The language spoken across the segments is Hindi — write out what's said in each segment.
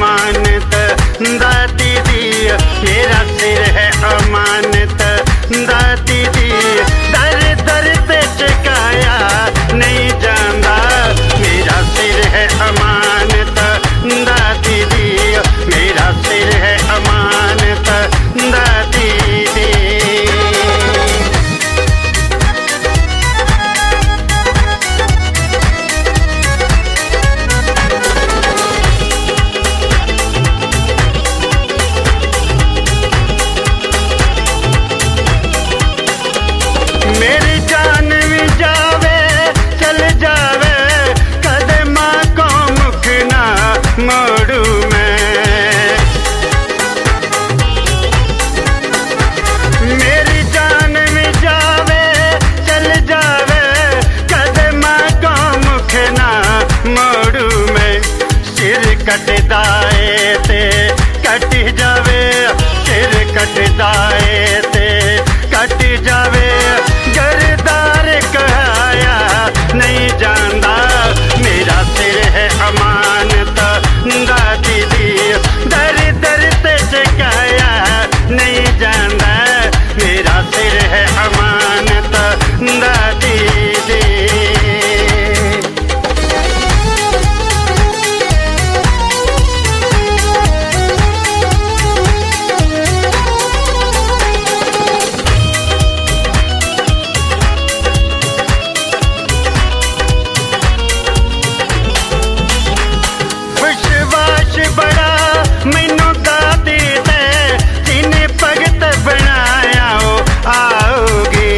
अमानत दाती दी, मेरा सिर है अमानत दाती दी। दर दर ते चकाया नहीं जांदा, मेरा सिर है अमानत दाती दी, मेरा सिर है अमानत दाती दी। मेरी जान भी जावे चल जावे, कदमा को मुख ना मोड़ू मैं। मेरी जान भी जावे चल जावे, कदमा को मुख ना मोड़ू मैं। सिर कटदाए ते कट जावे, सिर कटदाए ते कट जावे। गरदार कहाया नहीं जांदा, मेरा सिर है अमानत दाती दी। दर दर ते चकाया नहीं जांदा, मेरा सिर है अमानत दाती दी। बड़ा मैनू दाती ते जिन्हें भगत बनाया हो आओगे।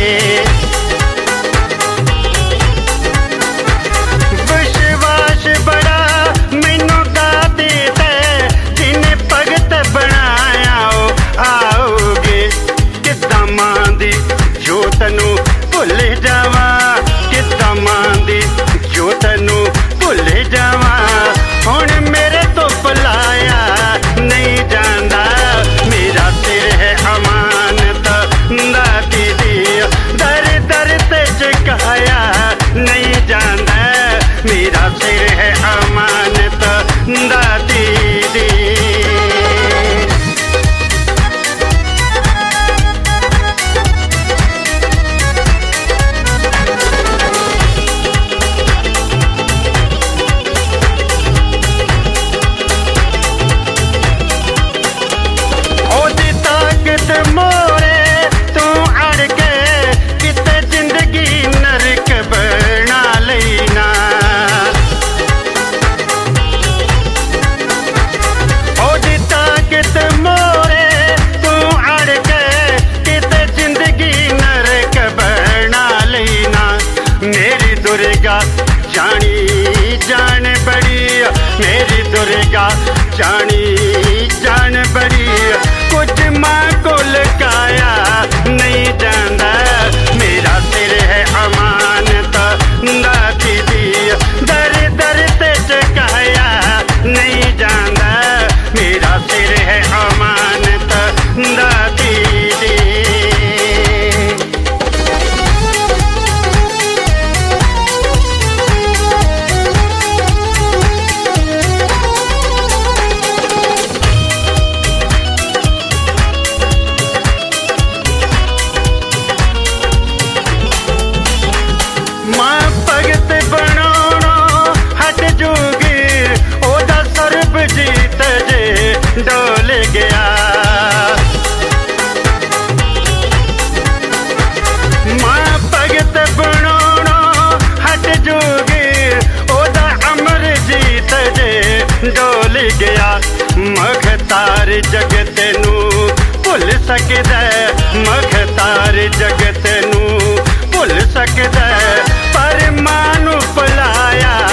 विश्वास बड़ा मैनू दाती ते जिन्हें भगत बनाया हो आओगे। किद्दां मां दी जोत नू भुल जावा, किद्दां मां दी जोत नू भुल जावा। हुण मेरे तो बुलाया नहीं जांदा, मेरा सिर है अमानत दाती दी। दर दर ते चकाया नहीं जांदा, मेरा सिर है अमानत दाती दी। मोरे तू अड़ के किते जिंदगी नरक बना लेना। ओदी ताकत मोरे तू अड़ के किते जिंदगी नरक बना लेना। मेरी दुर्गा जानी जान बड़ी, मेरी दुर्गा जानी जान बड़ी। कुछ माँ को लकाया नहीं जांदा, मेरा सिर है अमानत दाती दी। दर दर ते चकाया नहीं जांदा, मेरा सिर है अमानत दाती दी। डोल गया मां भगत बनाना हट जोगी, ओदा अमर जीत जे डोल गया। मखतार जगत नू भुल सकदा, मखतार जगत नू भुल सकदा, पर मां नू भुलाया